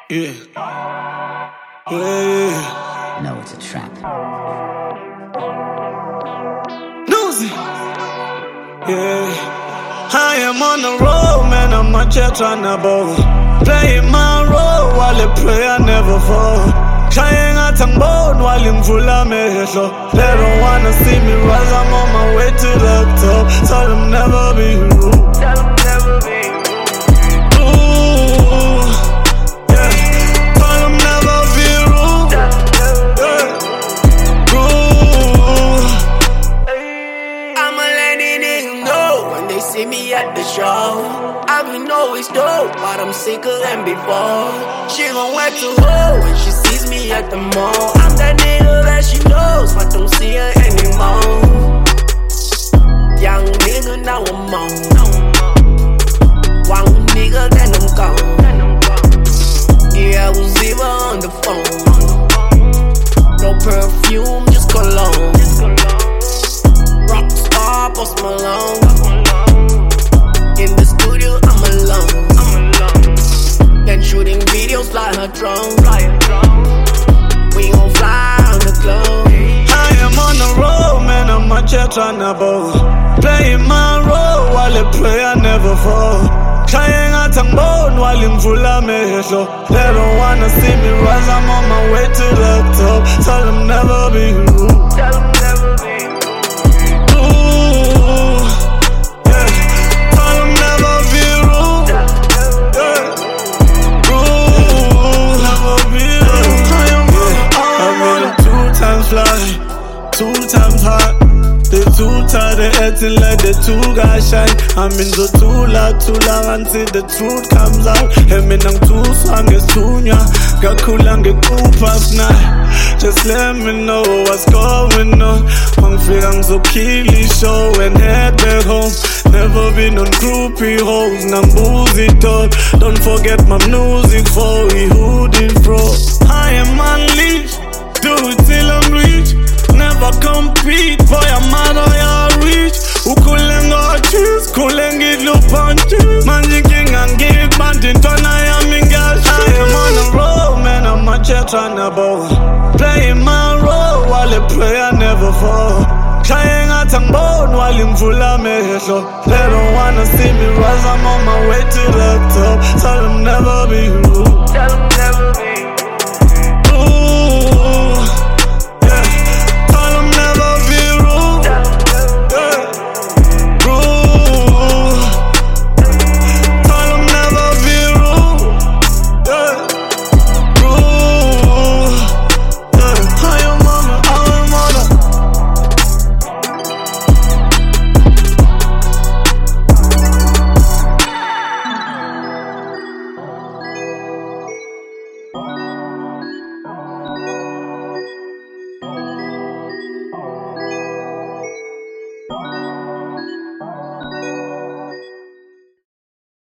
Yeah. Yeah. No, it's a trap. Losing. Yeah. I am on the road, man. I'm out here tryna ball. Playing my role while I pray I never fall. Trying out to bone while I'm full of mehlo. They don't wanna see me rise. I'm on my way to the top. Tell them never be rude. Tell them never be rude. See me at the show. I've been always dope, but I'm sicker than before. She gon' wet to hoe when she sees me at the mall. I'm that nigga that she knows, but don't see her anymore. Young nigga, now I'm on. One nigga, then I'm gone. Yeah, I was even on the phone. No perfume, just cologne. Rockstar, Post Malone. In the studio, I'm alone. Then shooting videos, fly her drone. We gon' fly on the globe. I am on the road, man. I'm out here tryna ball. Playing my role while I pray I never fall. Trying out to bone while I'm full of mehlo. They don't wanna see me rise. I'm on my way to the top. Tell them never be rude. Tell them never be rude. Two times hot, they too tired, they acting like they too got shine. I'm in the too long until the truth comes out. And me nang too swang is too nya, got cool and get cool past night. Just let me know what's going on. Mang feeling so killy show and head back home. Never been on groupie hoes, nang boozy talk. Don't forget my music for we hoodie bro. I am unleashed, do it till I'm rich. Never compete, boy, I'm out of your reach. Who couldn't go cheese, couldn't get no punches. Man, you can't get bandit, turn I am in gas. I am on the road, man, I'm out here tryna ball. Playing my role while I pray I never fall. Trying out to bone while I'm full of mehlo. They don't wanna see me rise, I'm on my way to the top. Tell them never be